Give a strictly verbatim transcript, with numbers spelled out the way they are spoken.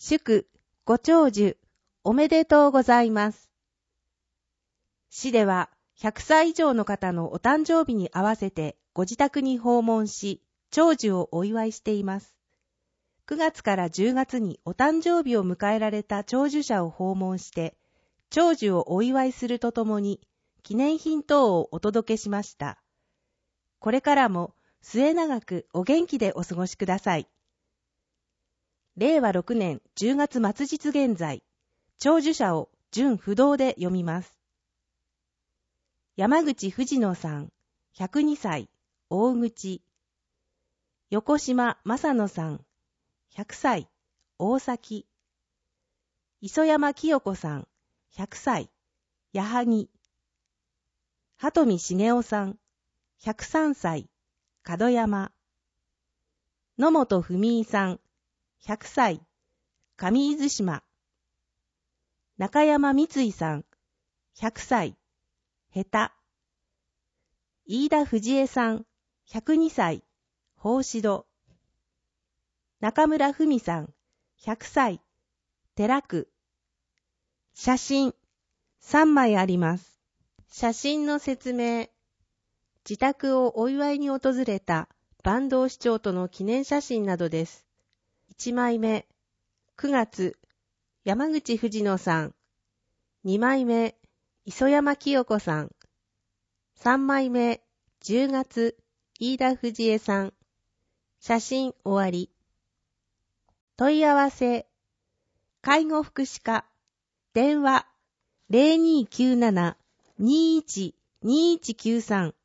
祝ご長寿おめでとうございます。市ではひゃくさい以上の方のお誕生日に合わせてご自宅に訪問し、長寿をお祝いしています。くがつからじゅうがつにお誕生日を迎えられた長寿者を訪問して、長寿をお祝いするとともに、記念品等をお届けしました。これからも末永くお元気でお過ごしください。れいわろくねんじゅうがつ末日現在、長寿者を順不動で読みます。山口藤野さん、ひゃくにさい、大口。横島正野さん、ひゃくさい、大崎。磯山清子さん、ひゃくさい、矢作。鳩見茂雄さん、ひゃくさんさい、門山。野本文井さん、ひゃくさい、上伊豆島。中山三井さん、ひゃくさい、下手。飯田藤江さん、ひゃくにさい、法師戸。中村文さん、ひゃくさい、寺区。写真、さんまいあります。写真の説明。自宅をお祝いに訪れた坂東市長との記念写真などです。いちまいめ、くがつ、山口藤野さん。にまいめ、磯山清子さん。さんまいめ、じゅうがつ、飯田藤江さん。写真終わり。問い合わせ。介護福祉課。電話 ゼロにーきゅうなな にーいち にーいちきゅうさん